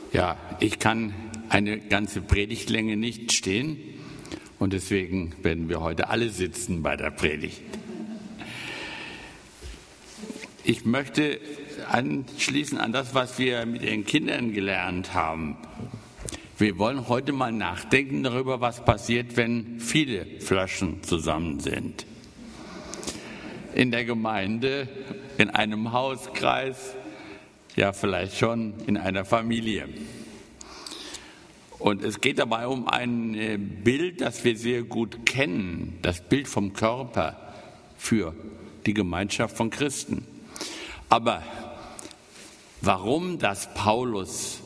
Ja, ich kann eine ganze Predigtlänge nicht stehen und deswegen werden wir heute alle sitzen bei der Predigt. Ich möchte anschließen an das, was wir mit den Kindern gelernt haben. Wir wollen heute mal nachdenken darüber, was passiert, wenn viele Flaschen zusammen sind. In der Gemeinde, in einem Hauskreis, ja vielleicht schon in einer Familie. Und es geht dabei um ein Bild, das wir sehr gut kennen, das Bild vom Körper für die Gemeinschaft von Christen. Aber warum das Paulus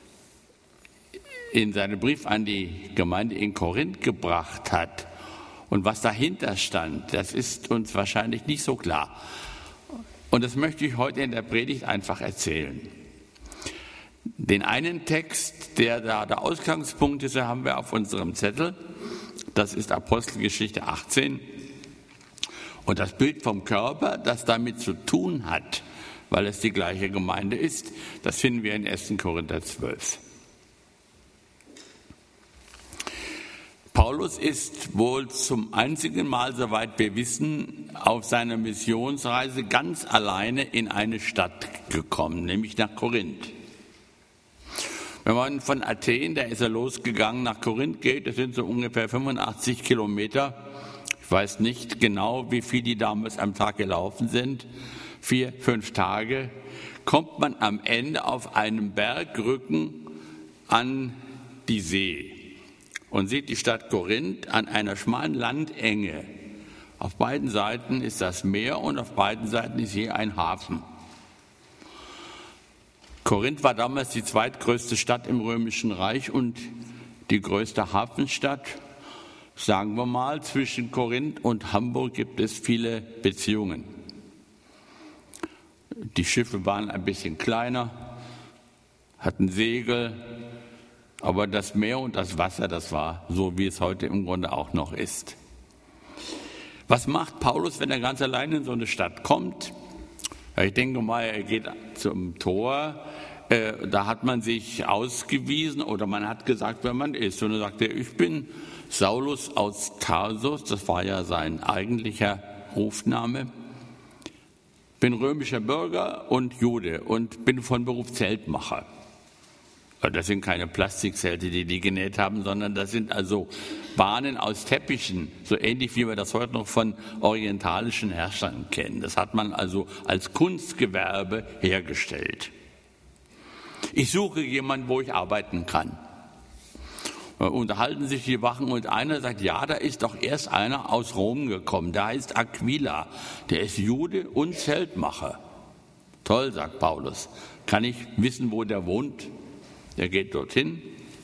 in seinem Brief an die Gemeinde in Korinth gebracht hat und was dahinter stand, das ist uns wahrscheinlich nicht so klar. Und das möchte ich heute in der Predigt einfach erzählen. Den einen Text, der da der Ausgangspunkt ist, haben wir auf unserem Zettel. Das ist Apostelgeschichte 18. Und das Bild vom Körper, das damit zu tun hat, weil es die gleiche Gemeinde ist, das finden wir in 1. Korinther 12. Paulus ist wohl zum einzigen Mal, soweit wir wissen, auf seiner Missionsreise ganz alleine in eine Stadt gekommen, nämlich nach Korinth. Wenn man von Athen, da ist er losgegangen, nach Korinth geht, das sind so ungefähr 85 Kilometer. Ich weiß nicht genau, wie viel die damals am Tag gelaufen sind. 4, 5 Tage. Kommt man am Ende auf einem Bergrücken an die See und sieht die Stadt Korinth an einer schmalen Landenge. Auf beiden Seiten ist das Meer und auf beiden Seiten ist je ein Hafen. Korinth war damals die zweitgrößte Stadt im Römischen Reich und die größte Hafenstadt. Sagen wir mal, zwischen Korinth und Hamburg gibt es viele Beziehungen. Die Schiffe waren ein bisschen kleiner, hatten Segel, aber das Meer und das Wasser, das war so, wie es heute im Grunde auch noch ist. Was macht Paulus, wenn er ganz allein in so eine Stadt kommt? Ja, ich denke mal, er geht zum Tor, da hat man sich ausgewiesen oder man hat gesagt, wer man ist. Und er sagte, ich bin Saulus aus Tarsus, das war ja sein eigentlicher Rufname, bin römischer Bürger und Jude und bin von Beruf Zeltmacher. Das sind keine Plastikzelte, die genäht haben, sondern das sind also Bahnen aus Teppichen, so ähnlich wie wir das heute noch von orientalischen Herrschern kennen. Das hat man also als Kunstgewerbe hergestellt. Ich suche jemanden, wo ich arbeiten kann. Unterhalten sich die Wachen und einer sagt, ja, da ist doch erst einer aus Rom gekommen, der heißt Aquila, der ist Jude und Zeltmacher. Toll, sagt Paulus. Kann ich wissen, wo der wohnt? Der geht dorthin.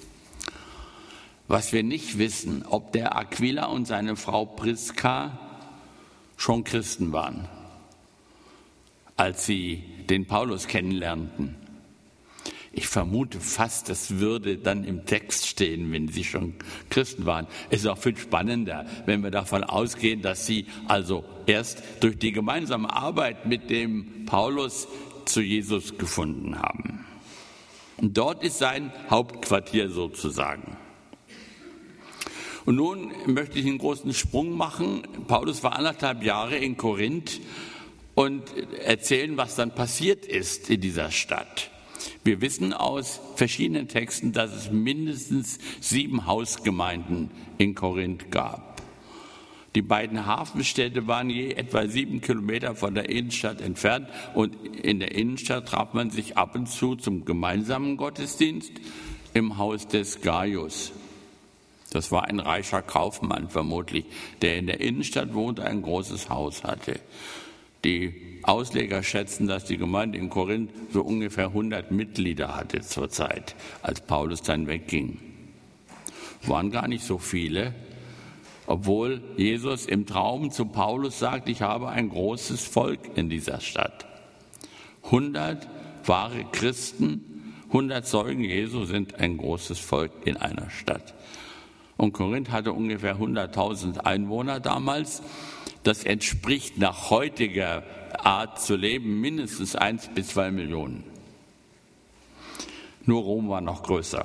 Was wir nicht wissen, ob der Aquila und seine Frau Priska schon Christen waren, als sie den Paulus kennenlernten. Ich vermute fast, das würde dann im Text stehen, wenn sie schon Christen waren. Es ist auch viel spannender, wenn wir davon ausgehen, dass sie also erst durch die gemeinsame Arbeit mit dem Paulus zu Jesus gefunden haben. Und dort ist sein Hauptquartier sozusagen. Und nun möchte ich einen großen Sprung machen. Paulus war 1,5 Jahre in Korinth und erzählen, was dann passiert ist in dieser Stadt. Wir wissen aus verschiedenen Texten, dass es mindestens 7 Hausgemeinden in Korinth gab. Die beiden Hafenstädte waren je etwa 7 Kilometer von der Innenstadt entfernt und in der Innenstadt traf man sich ab und zu zum gemeinsamen Gottesdienst im Haus des Gaius. Das war ein reicher Kaufmann vermutlich, der in der Innenstadt wohnte, ein großes Haus hatte. Die Ausleger schätzen, dass die Gemeinde in Korinth so ungefähr 100 Mitglieder hatte zur Zeit, als Paulus dann wegging. Waren gar nicht so viele. Obwohl Jesus im Traum zu Paulus sagt, ich habe ein großes Volk in dieser Stadt. 100 wahre Christen, 100 Zeugen Jesu sind ein großes Volk in einer Stadt. Und Korinth hatte ungefähr 100.000 Einwohner damals. Das entspricht nach heutiger Art zu leben mindestens 1 bis 2 Millionen. Nur Rom war noch größer.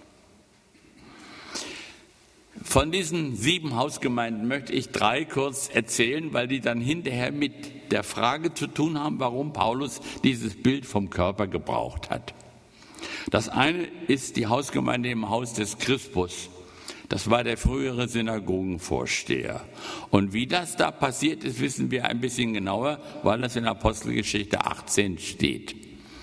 Von diesen 7 Hausgemeinden möchte ich 3 kurz erzählen, weil die dann hinterher mit der Frage zu tun haben, warum Paulus dieses Bild vom Körper gebraucht hat. Das eine ist die Hausgemeinde im Haus des Crispus. Das war der frühere Synagogenvorsteher. Und wie das da passiert ist, wissen wir ein bisschen genauer, weil das in Apostelgeschichte 18 steht.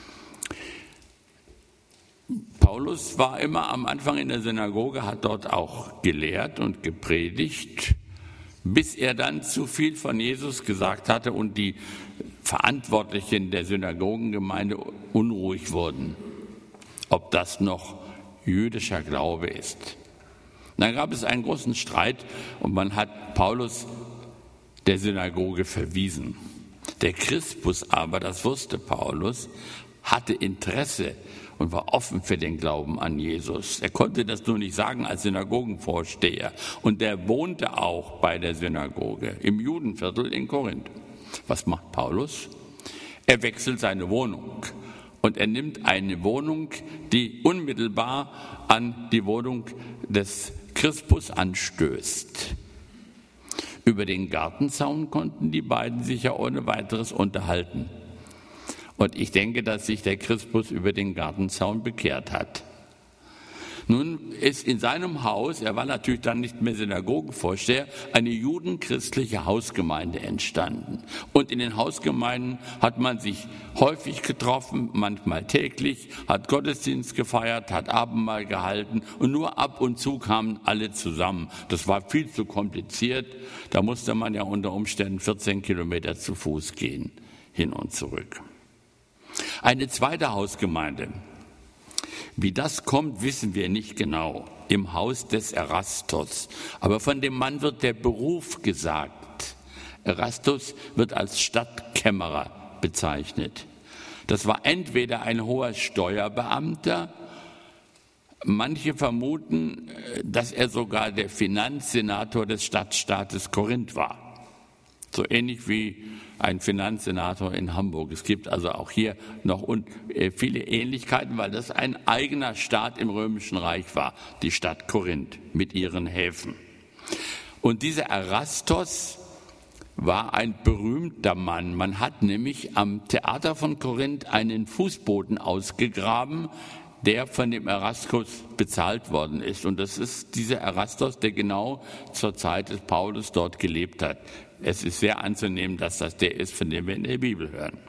Paulus war immer am Anfang in der Synagoge, hat dort auch gelehrt und gepredigt, bis er dann zu viel von Jesus gesagt hatte und die Verantwortlichen der Synagogengemeinde unruhig wurden, ob das noch jüdischer Glaube ist. Dann gab es einen großen Streit und man hat Paulus der Synagoge verwiesen. Der Crispus aber, das wusste Paulus, hatte Interesse und war offen für den Glauben an Jesus. Er konnte das nur nicht sagen als Synagogenvorsteher. Und der wohnte auch bei der Synagoge im Judenviertel in Korinth. Was macht Paulus? Er wechselt seine Wohnung. Und er nimmt eine Wohnung, die unmittelbar an die Wohnung des Crispus anstößt. Über den Gartenzaun konnten die beiden sich ja ohne weiteres unterhalten. Und ich denke, dass sich der Crispus über den Gartenzaun bekehrt hat. Nun ist in seinem Haus, er war natürlich dann nicht mehr Synagogenvorsteher, eine judenchristliche Hausgemeinde entstanden. Und in den Hausgemeinden hat man sich häufig getroffen, manchmal täglich, hat Gottesdienst gefeiert, hat Abendmahl gehalten und nur ab und zu kamen alle zusammen. Das war viel zu kompliziert, da musste man ja unter Umständen 14 Kilometer zu Fuß gehen, hin und zurück. Eine zweite Hausgemeinde. Wie das kommt, wissen wir nicht genau. Im Haus des Erastus. Aber von dem Mann wird der Beruf gesagt. Erastus wird als Stadtkämmerer bezeichnet. Das war entweder ein hoher Steuerbeamter, manche vermuten, dass er sogar der Finanzsenator des Stadtstaates Korinth war. So ähnlich wie ein Finanzsenator in Hamburg. Es gibt also auch hier noch viele Ähnlichkeiten, weil das ein eigener Staat im Römischen Reich war, die Stadt Korinth mit ihren Häfen. Und dieser Erastos war ein berühmter Mann. Man hat nämlich am Theater von Korinth einen Fußboden ausgegraben, der von dem Erastus bezahlt worden ist. Und das ist dieser Erastos, der genau zur Zeit des Paulus dort gelebt hat. Es ist sehr anzunehmen, dass das der ist, von dem wir in der Bibel hören.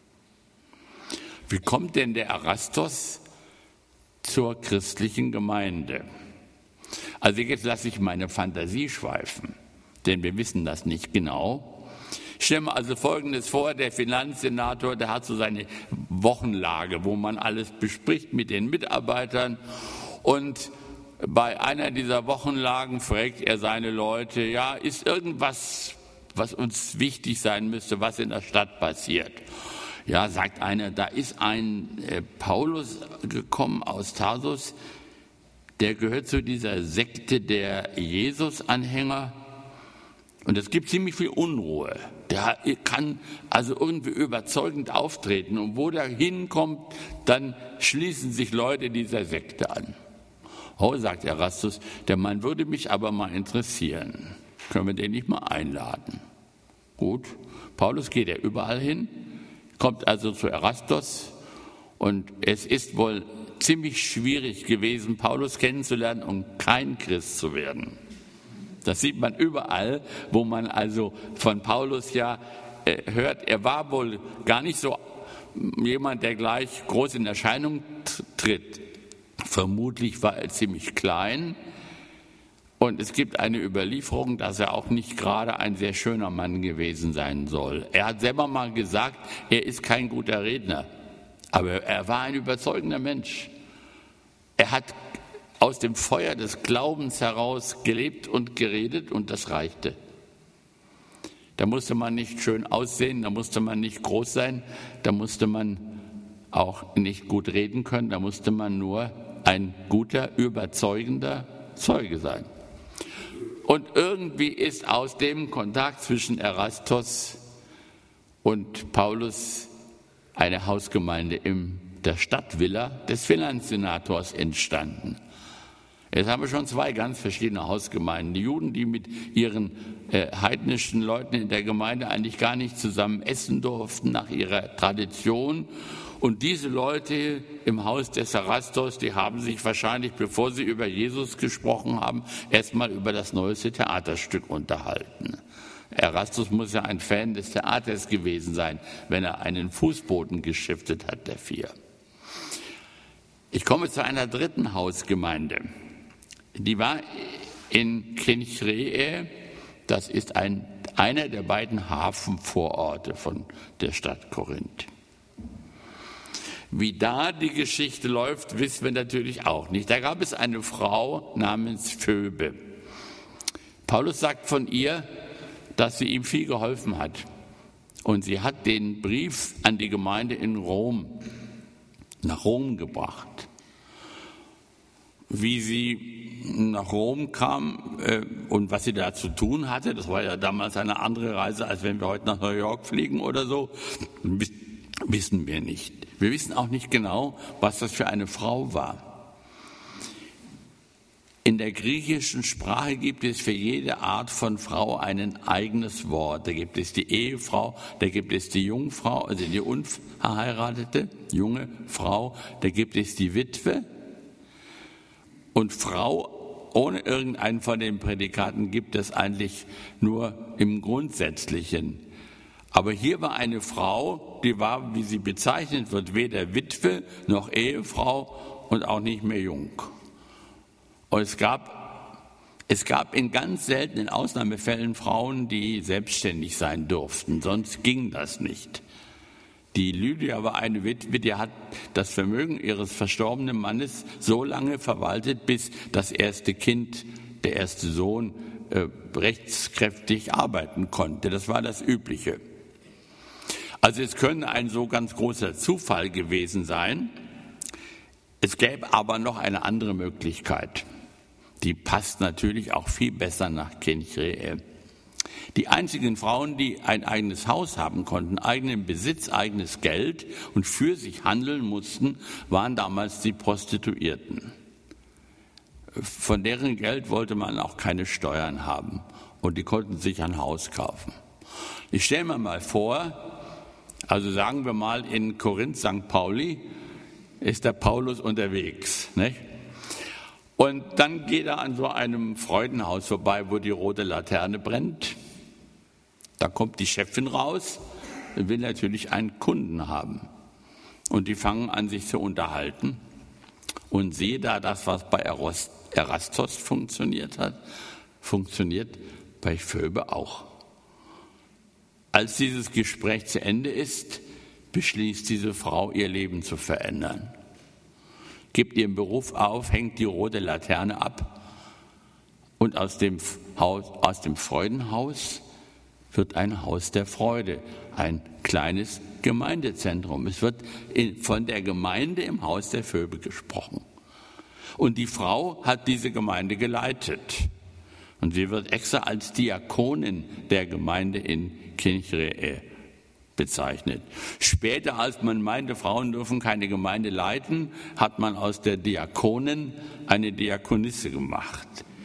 Wie kommt denn der Erastos zur christlichen Gemeinde? Also jetzt lasse ich meine Fantasie schweifen, denn wir wissen das nicht genau. Ich stelle mir also Folgendes vor, der Finanzsenator, der hat so seine Wochenlage, wo man alles bespricht mit den Mitarbeitern, und bei einer dieser Wochenlagen fragt er seine Leute, ja, ist irgendwas, was uns wichtig sein müsste, was in der Stadt passiert? Ja, sagt einer, da ist ein Paulus gekommen aus Tarsus, der gehört zu dieser Sekte der Jesus-Anhänger, und es gibt ziemlich viel Unruhe. Der kann also irgendwie überzeugend auftreten, und wo der hinkommt, dann schließen sich Leute dieser Sekte an. Oh, sagt Erastus, der Mann würde mich aber mal interessieren. Können wir den nicht mal einladen? Gut, Paulus geht ja überall hin, kommt also zu Erastus, und es ist wohl ziemlich schwierig gewesen, Paulus kennenzulernen und kein Christ zu werden. Das sieht man überall, wo man also von Paulus ja hört. Er war wohl gar nicht so jemand, der gleich groß in Erscheinung tritt. Vermutlich war er ziemlich klein. Und es gibt eine Überlieferung, dass er auch nicht gerade ein sehr schöner Mann gewesen sein soll. Er hat selber mal gesagt, er ist kein guter Redner. Aber er war ein überzeugender Mensch. Er hat aus dem Feuer des Glaubens heraus gelebt und geredet, und das reichte. Da musste man nicht schön aussehen, da musste man nicht groß sein, da musste man auch nicht gut reden können, da musste man nur ein guter, überzeugender Zeuge sein. Und irgendwie ist aus dem Kontakt zwischen Erastus und Paulus eine Hausgemeinde im der Stadtvilla des Finanzsenators entstanden. Jetzt haben wir schon zwei ganz verschiedene Hausgemeinden. Die Juden, die mit ihren heidnischen Leuten in der Gemeinde eigentlich gar nicht zusammen essen durften nach ihrer Tradition. Und diese Leute im Haus des Erastos, die haben sich wahrscheinlich, bevor sie über Jesus gesprochen haben, erstmal über das neueste Theaterstück unterhalten. Erastus muss ja ein Fan des Theaters gewesen sein, wenn er einen Fußboden geschiftet hat, der vier. Ich komme zu einer dritten Hausgemeinde. Die war in Kenchree, das ist einer der beiden Hafenvororte von der Stadt Korinth. Wie da die Geschichte läuft, wissen wir natürlich auch nicht. Da gab es eine Frau namens Phoebe. Paulus sagt von ihr, dass sie ihm viel geholfen hat. Und sie hat den Brief an die Gemeinde in Rom, nach Rom gebracht. Wie sie nach Rom kam und was sie da zu tun hatte, das war ja damals eine andere Reise, als wenn wir heute nach New York fliegen oder so, wissen wir nicht. Wir wissen auch nicht genau, was das für eine Frau war. In der griechischen Sprache gibt es für jede Art von Frau ein eigenes Wort. Da gibt es die Ehefrau, da gibt es die Jungfrau, also die unverheiratete junge Frau, da gibt es die Witwe. Und Frau ohne irgendeinen von den Prädikaten gibt es eigentlich nur im Grundsätzlichen. Aber hier war eine Frau, die war, wie sie bezeichnet wird, weder Witwe noch Ehefrau und auch nicht mehr jung. Und es gab in ganz seltenen Ausnahmefällen Frauen, die selbstständig sein durften, sonst ging das nicht. Die Lydia war eine Witwe, die hat das Vermögen ihres verstorbenen Mannes so lange verwaltet, bis das erste Kind, der erste Sohn, rechtskräftig arbeiten konnte. Das war das Übliche. Also es könnte ein so ganz großer Zufall gewesen sein. Es gäbe aber noch eine andere Möglichkeit. Die passt natürlich auch viel besser nach Kenchree. Die einzigen Frauen, die ein eigenes Haus haben konnten, eigenen Besitz, eigenes Geld und für sich handeln mussten, waren damals die Prostituierten. Von deren Geld wollte man auch keine Steuern haben und die konnten sich ein Haus kaufen. Ich stelle mir mal vor, also sagen wir mal in Korinth, St. Pauli, ist der Paulus unterwegs, nicht? Und dann geht er an so einem Freudenhaus vorbei, wo die rote Laterne brennt. Da kommt die Chefin raus und will natürlich einen Kunden haben. Und die fangen an, sich zu unterhalten. Und siehe da, das, was bei Erastos funktioniert hat, funktioniert bei Phoebe auch. Als dieses Gespräch zu Ende ist, beschließt diese Frau, ihr Leben zu verändern. Gibt ihren Beruf auf, hängt die rote Laterne ab und aus dem Freudenhaus wird ein Haus der Freude, ein kleines Gemeindezentrum. Es wird von der Gemeinde im Haus der Phoebe gesprochen. Und die Frau hat diese Gemeinde geleitet. Und sie wird extra als Diakonin der Gemeinde in Kenchree bezeichnet. Später, als man meinte, Frauen dürfen keine Gemeinde leiten, hat man aus der Diakonin eine Diakonisse gemacht.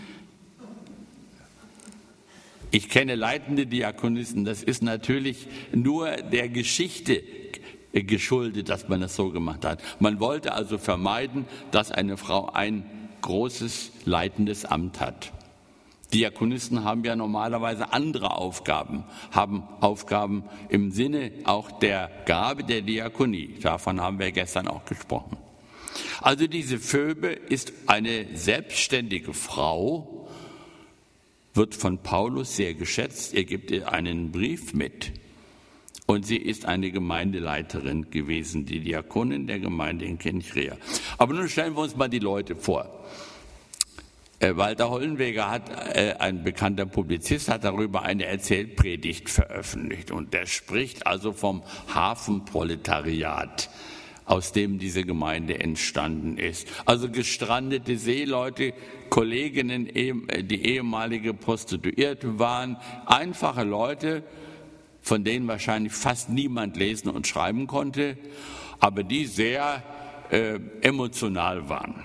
Ich kenne leitende Diakonissen, das ist natürlich nur der Geschichte geschuldet, dass man das so gemacht hat. Man wollte also vermeiden, dass eine Frau ein großes leitendes Amt hat. Diakonissen haben ja normalerweise andere Aufgaben, haben Aufgaben im Sinne auch der Gabe der Diakonie. Davon haben wir gestern auch gesprochen. Also diese Phoebe ist eine selbstständige Frau, wird von Paulus sehr geschätzt. Er gibt ihr einen Brief mit. Und sie ist eine Gemeindeleiterin gewesen, die Diakonin der Gemeinde in Kenchree. Aber nun stellen wir uns mal die Leute vor. Walter Hollenweger ein bekannter Publizist, hat darüber eine Erzählpredigt veröffentlicht. Und der spricht also vom Hafenproletariat, aus dem diese Gemeinde entstanden ist. Also gestrandete Seeleute, Kolleginnen, die ehemalige Prostituierte waren, einfache Leute, von denen wahrscheinlich fast niemand lesen und schreiben konnte. aber die sehr emotional waren.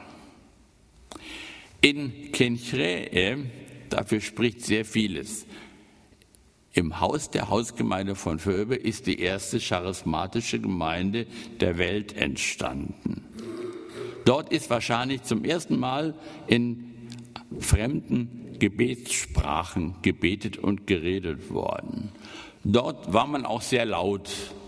In Kenchree, dafür spricht sehr vieles. Im Haus der Hausgemeinde von Phoebe ist die erste charismatische Gemeinde der Welt entstanden. Dort ist wahrscheinlich zum ersten Mal in fremden Gebetssprachen gebetet und geredet worden. Dort war man auch sehr laut.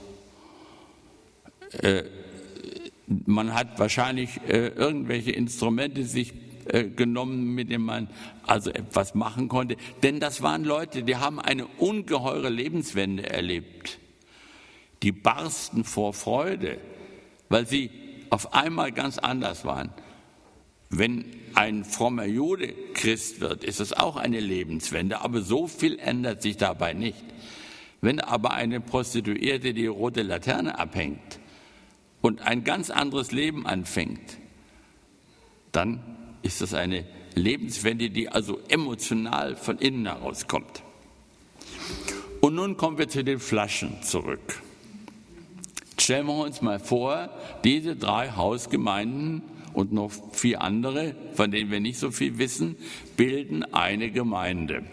Man hat wahrscheinlich irgendwelche Instrumente sich genommen, mit denen man also etwas machen konnte. Denn das waren Leute, die haben eine ungeheure Lebenswende erlebt. Die barsten vor Freude, weil sie auf einmal ganz anders waren. Wenn ein frommer Jude Christ wird, ist es auch eine Lebenswende, aber so viel ändert sich dabei nicht. Wenn aber eine Prostituierte die rote Laterne abhängt und ein ganz anderes Leben anfängt, dann ist das eine Lebenswende, die also emotional von innen herauskommt. Und nun kommen wir zu den Flaschen zurück. Stellen wir uns mal vor, diese 3 Hausgemeinden und noch 4 andere, von denen wir nicht so viel wissen, bilden eine Gemeinde.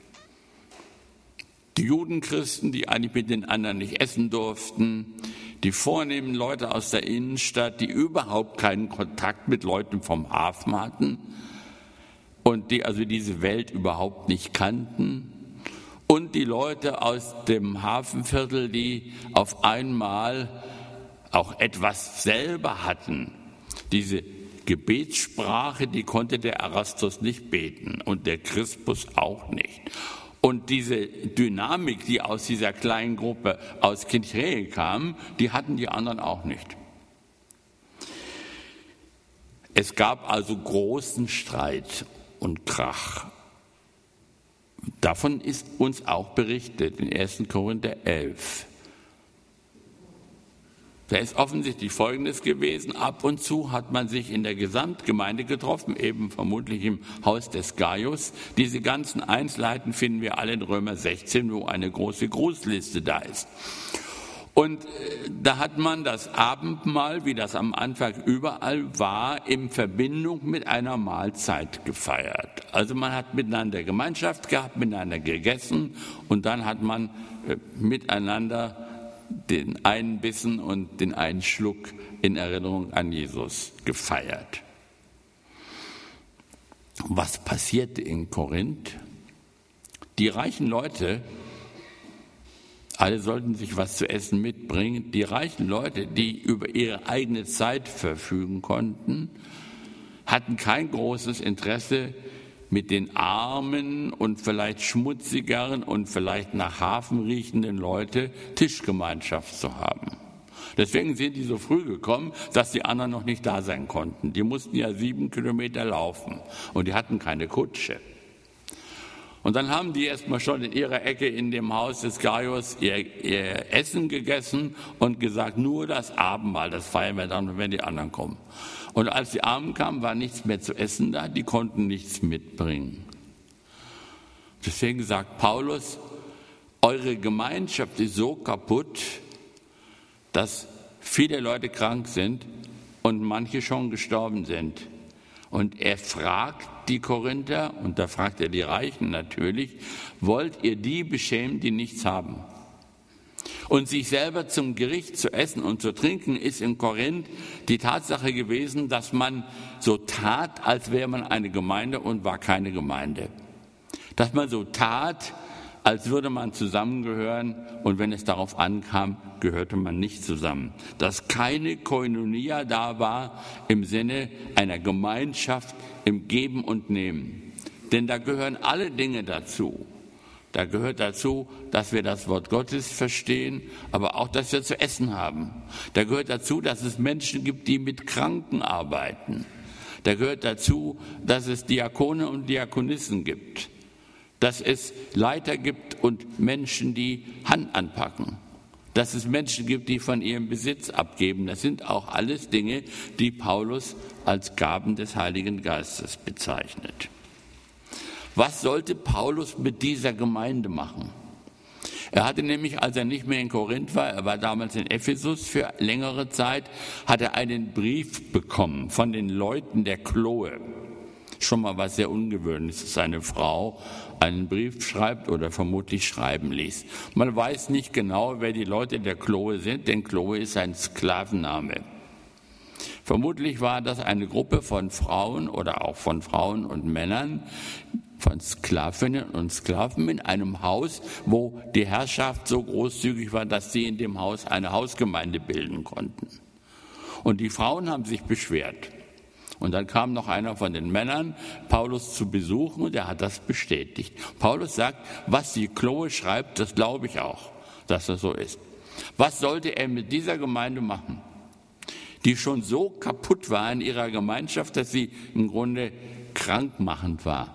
Die Judenchristen, die eigentlich mit den anderen nicht essen durften, die vornehmen Leute aus der Innenstadt, die überhaupt keinen Kontakt mit Leuten vom Hafen hatten und die also diese Welt überhaupt nicht kannten, und die Leute aus dem Hafenviertel, die auf einmal auch etwas selber hatten. Diese Gebetssprache, die konnte der Erastus nicht beten und der Crispus auch nicht. Und diese Dynamik, die aus dieser kleinen Gruppe aus Kenchree kam, die hatten die anderen auch nicht. Es gab also großen Streit und Krach. Davon ist uns auch berichtet in 1. Korinther 11. Da ist offensichtlich Folgendes gewesen: Ab und zu hat man sich in der Gesamtgemeinde getroffen, eben vermutlich im Haus des Gaius. Diese ganzen Einzelheiten finden wir alle in Römer 16, wo eine große Grußliste da ist. Und da hat man das Abendmahl, wie das am Anfang überall war, in Verbindung mit einer Mahlzeit gefeiert. Also man hat miteinander Gemeinschaft gehabt, miteinander gegessen und dann hat man miteinander den einen Bissen und den einen Schluck in Erinnerung an Jesus gefeiert. Was passierte in Korinth? Die reichen Leute, alle sollten sich was zu essen mitbringen, die reichen Leute, die über ihre eigene Zeit verfügen konnten, hatten kein großes Interesse, mit den armen und vielleicht schmutzigeren und vielleicht nach Hafen riechenden Leuten Tischgemeinschaft zu haben. Deswegen sind die so früh gekommen, dass die anderen noch nicht da sein konnten. Die mussten ja 7 Kilometer laufen und die hatten keine Kutsche. Und dann haben die erstmal schon in ihrer Ecke in dem Haus des Gaius ihr Essen gegessen und gesagt, nur das Abendmahl, das feiern wir dann, wenn die anderen kommen. Und als die Armen kamen, war nichts mehr zu essen da, die konnten nichts mitbringen. Deswegen sagt Paulus, eure Gemeinschaft ist so kaputt, dass viele Leute krank sind und manche schon gestorben sind. Und er fragt die Korinther, und da fragt er die Reichen natürlich, wollt ihr die beschämen, die nichts haben? Und sich selber zum Gericht zu essen und zu trinken, ist in Korinth die Tatsache gewesen, dass man so tat, als wäre man eine Gemeinde und war keine Gemeinde. Dass man so tat, als würde man zusammengehören und wenn es darauf ankam, gehörte man nicht zusammen. Dass keine Koinonia da war im Sinne einer Gemeinschaft im Geben und Nehmen. Denn da gehören alle Dinge dazu. Da gehört dazu, dass wir das Wort Gottes verstehen, aber auch, dass wir zu essen haben. Da gehört dazu, dass es Menschen gibt, die mit Kranken arbeiten. Da gehört dazu, dass es Diakone und Diakonissen gibt. Dass es Leiter gibt und Menschen, die Hand anpacken. Dass es Menschen gibt, die von ihrem Besitz abgeben. Das sind auch alles Dinge, die Paulus als Gaben des Heiligen Geistes bezeichnet. Was sollte Paulus mit dieser Gemeinde machen? Er hatte nämlich, als er nicht mehr in Korinth war, er war damals in Ephesus für längere Zeit, hat er einen Brief bekommen von den Leuten der Chloe. Schon mal was sehr Ungewöhnliches, dass eine Frau einen Brief schreibt oder vermutlich schreiben ließ. Man weiß nicht genau, wer die Leute der Chloe sind, denn Chloe ist ein Sklavenname. Vermutlich war das eine Gruppe von Frauen oder auch von Frauen und Männern, von Sklavinnen und Sklaven in einem Haus, wo die Herrschaft so großzügig war, dass sie in dem Haus eine Hausgemeinde bilden konnten. Und die Frauen haben sich beschwert. Und dann kam noch einer von den Männern, Paulus zu besuchen, und er hat das bestätigt. Paulus sagt, was die Chloe schreibt, das glaube ich auch, dass das so ist. Was sollte er mit dieser Gemeinde machen, die schon so kaputt war in ihrer Gemeinschaft, dass sie im Grunde krankmachend war?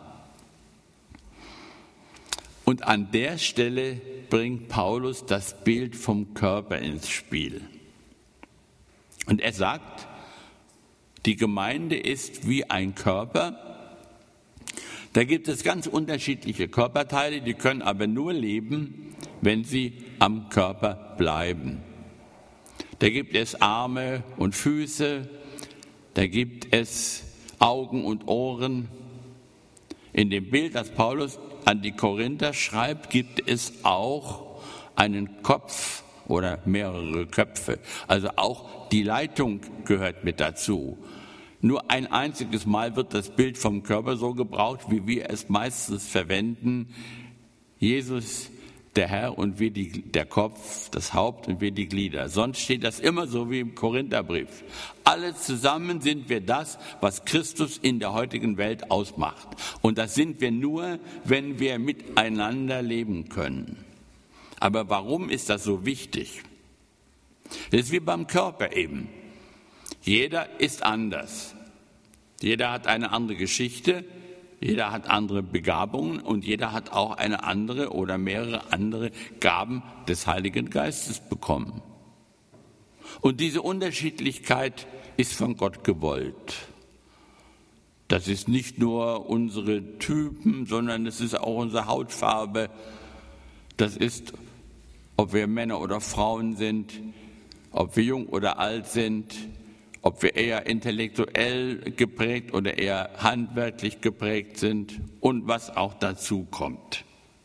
Und an der Stelle bringt Paulus das Bild vom Körper ins Spiel. Und er sagt, die Gemeinde ist wie ein Körper. Da gibt es ganz unterschiedliche Körperteile, die können aber nur leben, wenn sie am Körper bleiben. Da gibt es Arme und Füße, da gibt es Augen und Ohren. In dem Bild, das Paulus an die Korinther schreibt, gibt es auch einen Kopf oder mehrere Köpfe. Also auch die Leitung gehört mit dazu. Nur ein einziges Mal wird das Bild vom Körper so gebraucht, wie wir es meistens verwenden. Jesus, der Herr, und wir der Kopf, das Haupt und wir die Glieder. Sonst steht das immer so wie im Korintherbrief. Alle zusammen sind wir das, was Christus in der heutigen Welt ausmacht. Und das sind wir nur, wenn wir miteinander leben können. Aber warum ist das so wichtig? Das ist wie beim Körper eben. Jeder ist anders. Jeder hat eine andere Geschichte. Jeder hat andere Begabungen und jeder hat auch eine andere oder mehrere andere Gaben des Heiligen Geistes bekommen. Und diese Unterschiedlichkeit ist von Gott gewollt. Das ist nicht nur unsere Typen, sondern es ist auch unsere Hautfarbe. Das ist, ob wir Männer oder Frauen sind, ob wir jung oder alt sind, ob wir eher intellektuell geprägt oder eher handwerklich geprägt sind und was auch dazu kommt.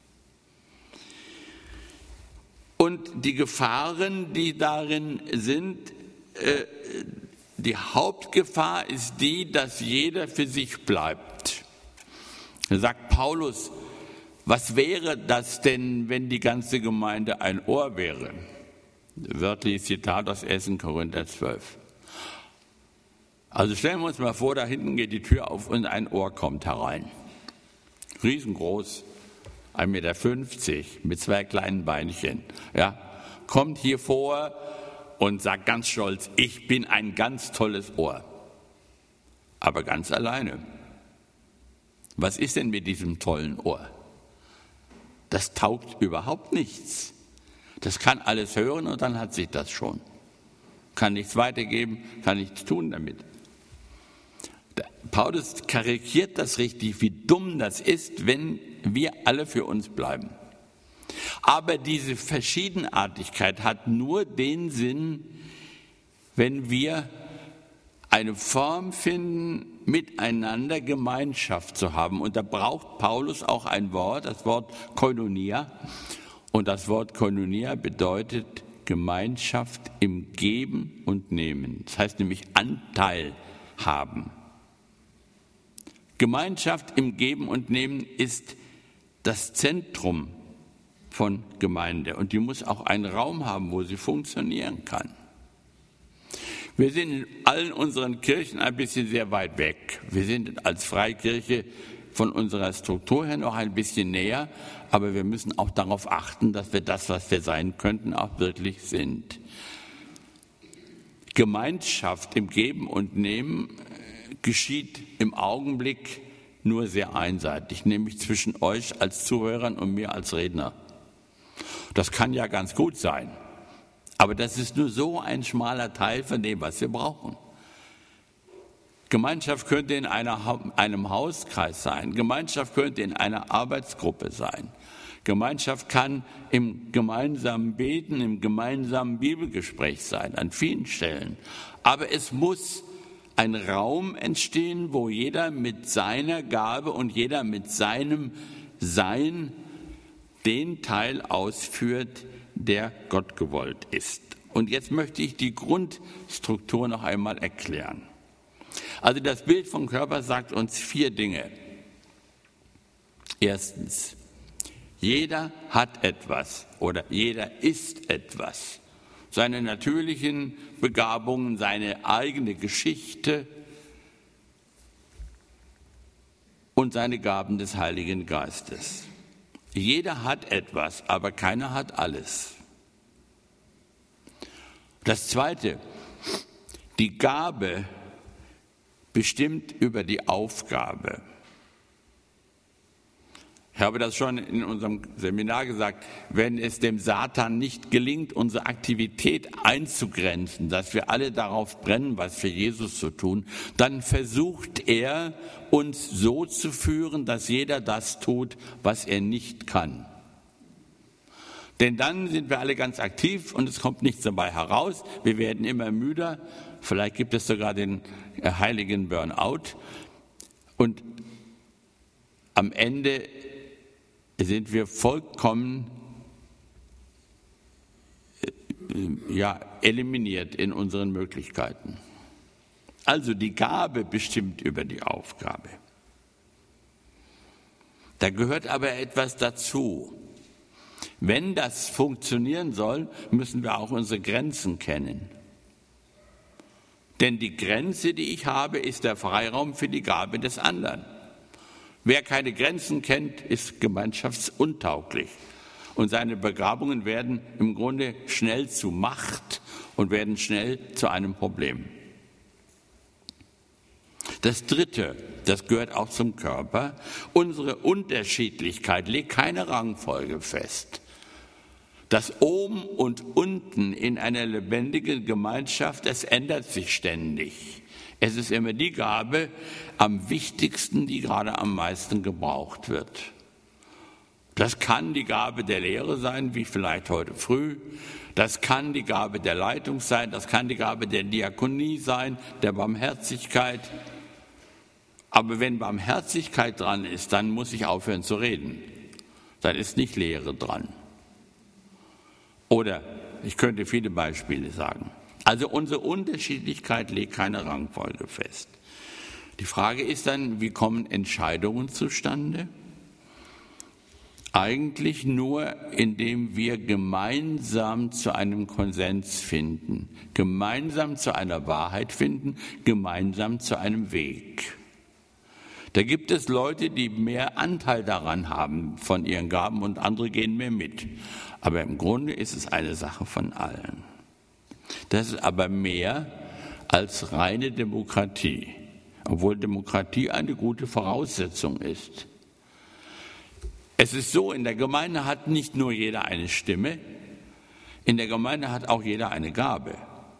Und die Gefahren, die darin sind, die Hauptgefahr ist die, dass jeder für sich bleibt. Da sagt Paulus, was wäre das denn, wenn die ganze Gemeinde ein Ohr wäre? Wörtliches Zitat aus 1. Korinther 12. Also stellen wir uns mal vor, da hinten geht die Tür auf und ein Ohr kommt herein. Riesengroß, 1,50 Meter mit 2 kleinen Beinchen. Ja, kommt hier vor und sagt ganz stolz, ich bin ein ganz tolles Ohr. Aber ganz alleine. Was ist denn mit diesem tollen Ohr? Das taugt überhaupt nichts. Das kann alles hören und dann hat sich das schon. Kann nichts weitergeben, kann nichts tun damit. Paulus karikiert das richtig, wie dumm das ist, wenn wir alle für uns bleiben. Aber diese Verschiedenartigkeit hat nur den Sinn, wenn wir eine Form finden, miteinander Gemeinschaft zu haben. Und da braucht Paulus auch ein Wort, das Wort Koinonia. Und das Wort Koinonia bedeutet Gemeinschaft im Geben und Nehmen. Das heißt nämlich Anteil haben. Gemeinschaft im Geben und Nehmen ist das Zentrum von Gemeinde und die muss auch einen Raum haben, wo sie funktionieren kann. Wir sind in allen unseren Kirchen ein bisschen sehr weit weg. Wir sind als Freikirche von unserer Struktur her noch ein bisschen näher, aber wir müssen auch darauf achten, dass wir das, was wir sein könnten, auch wirklich sind. Gemeinschaft im Geben und Nehmen geschieht im Augenblick nur sehr einseitig, nämlich zwischen euch als Zuhörern und mir als Redner. Das kann ja ganz gut sein, aber das ist nur so ein schmaler Teil von dem, was wir brauchen. Gemeinschaft könnte in einem Hauskreis sein, Gemeinschaft könnte in einer Arbeitsgruppe sein, Gemeinschaft kann im gemeinsamen Beten, im gemeinsamen Bibelgespräch sein, an vielen Stellen. Aber es muss ein Raum entstehen, wo jeder mit seiner Gabe und jeder mit seinem Sein den Teil ausführt, der Gott gewollt ist. Und jetzt möchte ich die Grundstruktur noch einmal erklären. Also das Bild vom Körper sagt uns 4 Dinge. Erstens, jeder hat etwas oder jeder ist etwas. Seine natürlichen Begabungen, seine eigene Geschichte und seine Gaben des Heiligen Geistes. Jeder hat etwas, aber keiner hat alles. Das Zweite, die Gabe bestimmt über die Aufgabe. Ich habe das schon in unserem Seminar gesagt, wenn es dem Satan nicht gelingt, unsere Aktivität einzugrenzen, dass wir alle darauf brennen, was für Jesus zu tun, dann versucht er, uns so zu führen, dass jeder das tut, was er nicht kann. Denn dann sind wir alle ganz aktiv und es kommt nichts dabei heraus. Wir werden immer müder. Vielleicht gibt es sogar den heiligen Burnout. Und am Ende sind wir vollkommen eliminiert in unseren Möglichkeiten. Also die Gabe bestimmt über die Aufgabe. Da gehört aber etwas dazu. Wenn das funktionieren soll, müssen wir auch unsere Grenzen kennen. Denn die Grenze, die ich habe, ist der Freiraum für die Gabe des anderen. Wer keine Grenzen kennt, ist gemeinschaftsuntauglich. Und seine Begabungen werden im Grunde schnell zu Macht und werden schnell zu einem Problem. Das Dritte, das gehört auch zum Körper, unsere Unterschiedlichkeit legt keine Rangfolge fest. Das Oben und Unten in einer lebendigen Gemeinschaft, das ändert sich ständig. Es ist immer die Gabe am wichtigsten, die gerade am meisten gebraucht wird. Das kann die Gabe der Lehre sein, wie vielleicht heute früh. Das kann die Gabe der Leitung sein, das kann die Gabe der Diakonie sein, der Barmherzigkeit. Aber wenn Barmherzigkeit dran ist, dann muss ich aufhören zu reden. Dann ist nicht Lehre dran. Oder ich könnte viele Beispiele sagen. Also unsere Unterschiedlichkeit legt keine Rangfolge fest. Die Frage ist dann, wie kommen Entscheidungen zustande? Eigentlich nur, indem wir gemeinsam zu einem Konsens finden, gemeinsam zu einer Wahrheit finden, gemeinsam zu einem Weg. Da gibt es Leute, die mehr Anteil daran haben von ihren Gaben und andere gehen mehr mit. Aber im Grunde ist es eine Sache von allen. Das ist aber mehr als reine Demokratie, obwohl Demokratie eine gute Voraussetzung ist. Es ist so, in der Gemeinde hat nicht nur jeder eine Stimme, in der Gemeinde hat auch jeder eine Gabe.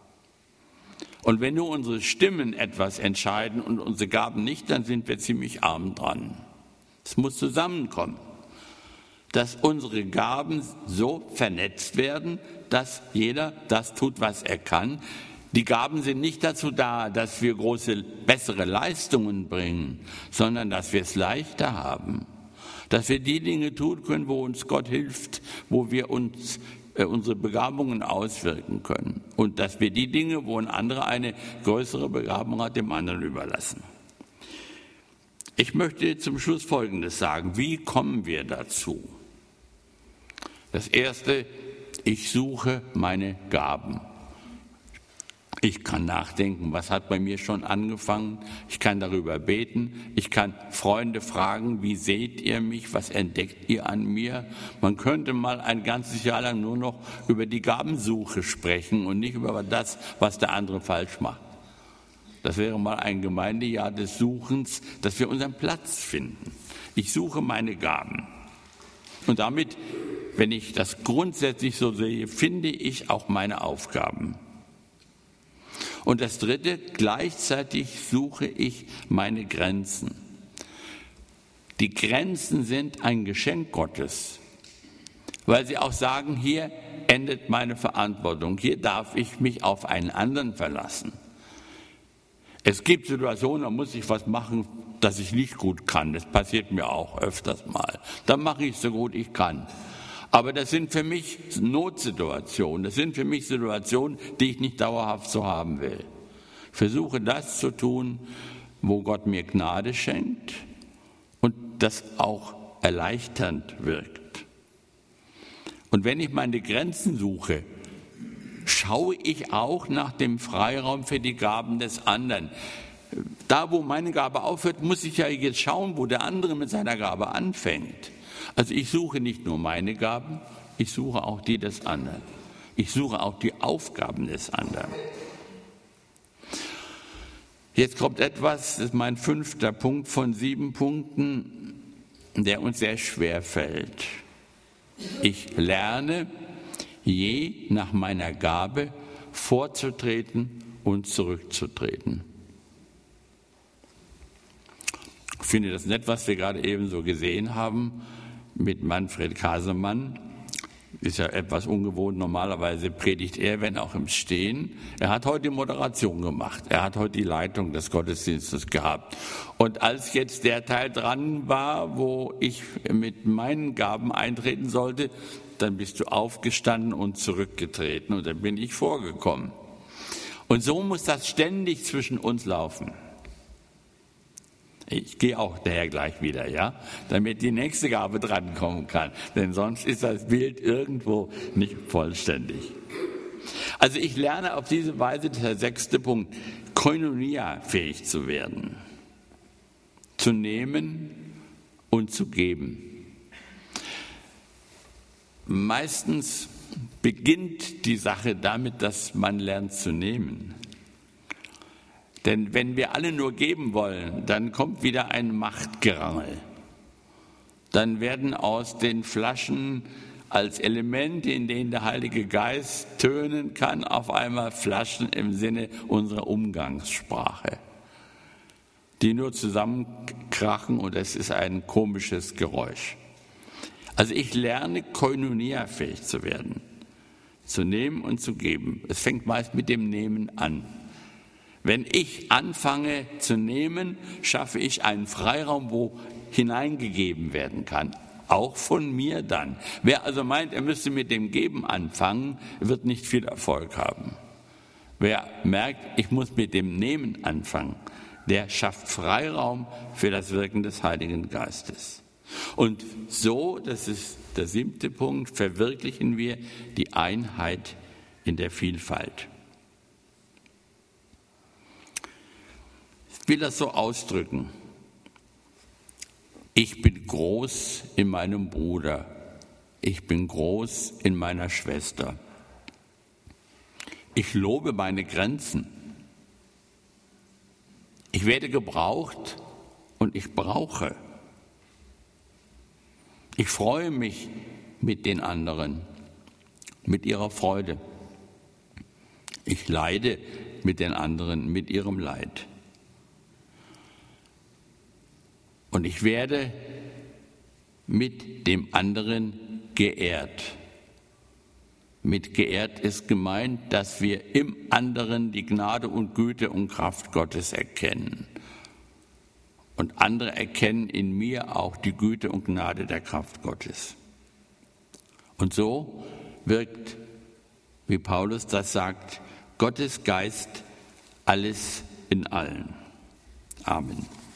Und wenn nur unsere Stimmen etwas entscheiden und unsere Gaben nicht, dann sind wir ziemlich arm dran. Es muss zusammenkommen, dass unsere Gaben so vernetzt werden, dass jeder das tut, was er kann. Die Gaben sind nicht dazu da, dass wir bessere Leistungen bringen, sondern dass wir es leichter haben. Dass wir die Dinge tun können, wo uns Gott hilft, wo wir uns unsere Begabungen auswirken können. Und dass wir die Dinge, wo ein anderer eine größere Begabung hat, dem anderen überlassen. Ich möchte zum Schluss Folgendes sagen. Wie kommen wir dazu? Das Erste, ich suche meine Gaben. Ich kann nachdenken, was hat bei mir schon angefangen. Ich kann darüber beten. Ich kann Freunde fragen, wie seht ihr mich? Was entdeckt ihr an mir? Man könnte mal ein ganzes Jahr lang nur noch über die Gabensuche sprechen und nicht über das, was der andere falsch macht. Das wäre mal ein Gemeindejahr des Suchens, dass wir unseren Platz finden. Ich suche meine Gaben. Und damit, wenn ich das grundsätzlich so sehe, finde ich auch meine Aufgaben. Und das Dritte, gleichzeitig suche ich meine Grenzen. Die Grenzen sind ein Geschenk Gottes. weil sie auch sagen, hier endet meine Verantwortung, hier darf ich mich auf einen anderen verlassen. Es gibt Situationen, da muss ich was machen, das ich nicht gut kann. Das passiert mir auch öfters mal. Dann mache ich es so gut ich kann. Aber das sind für mich Notsituationen. Das sind für mich Situationen, die ich nicht dauerhaft so haben will. Ich versuche das zu tun, wo Gott mir Gnade schenkt und das auch erleichternd wirkt. Und wenn ich meine Grenzen suche, schaue ich auch nach dem Freiraum für die Gaben des anderen. Da, wo meine Gabe aufhört, muss ich ja jetzt schauen, wo der andere mit seiner Gabe anfängt. Also ich suche nicht nur meine Gaben, ich suche auch die des anderen. Ich suche auch die Aufgaben des anderen. Jetzt kommt etwas, das ist mein 5. Punkt von 7 Punkten, der uns sehr schwer fällt. Ich lerne, je nach meiner Gabe vorzutreten und zurückzutreten. Ich finde das nett, was wir gerade eben so gesehen haben mit Manfred Kasemann. Ist ja etwas ungewohnt. Normalerweise predigt er, wenn auch im Stehen. Er hat heute die Moderation gemacht. Er hat heute die Leitung des Gottesdienstes gehabt. Und als jetzt der Teil dran war, wo ich mit meinen Gaben eintreten sollte, dann bist du aufgestanden und zurückgetreten und dann bin ich vorgekommen. Und so muss das ständig zwischen uns laufen. Ich gehe auch daher gleich wieder, ja, damit die nächste Gabe drankommen kann, denn sonst ist das Bild irgendwo nicht vollständig. Also ich lerne auf diese Weise, der 6. Punkt, Koinonia-fähig zu werden, zu nehmen und zu geben. Meistens beginnt die Sache damit, dass man lernt zu nehmen. Denn wenn wir alle nur geben wollen, dann kommt wieder ein Machtgerangel. Dann werden aus den Flaschen als Elemente, in denen der Heilige Geist tönen kann, auf einmal Flaschen im Sinne unserer Umgangssprache, die nur zusammenkrachen und es ist ein komisches Geräusch. Also ich lerne, koinonia-fähig zu werden, zu nehmen und zu geben. Es fängt meist mit dem Nehmen an. Wenn ich anfange zu nehmen, schaffe ich einen Freiraum, wo hineingegeben werden kann, auch von mir dann. Wer also meint, er müsste mit dem Geben anfangen, wird nicht viel Erfolg haben. Wer merkt, ich muss mit dem Nehmen anfangen, der schafft Freiraum für das Wirken des Heiligen Geistes. Und so, das ist der 7. Punkt, verwirklichen wir die Einheit in der Vielfalt. Ich will das so ausdrücken. Ich bin groß in meinem Bruder. Ich bin groß in meiner Schwester. Ich lobe meine Grenzen. Ich werde gebraucht und ich brauche. Ich freue mich mit den anderen, mit ihrer Freude. Ich leide mit den anderen, mit ihrem Leid. Und ich werde mit dem anderen geehrt. Mit geehrt ist gemeint, dass wir im anderen die Gnade und Güte und Kraft Gottes erkennen. Und andere erkennen in mir auch die Güte und Gnade der Kraft Gottes. Und so wirkt, wie Paulus das sagt, Gottes Geist alles in allen. Amen.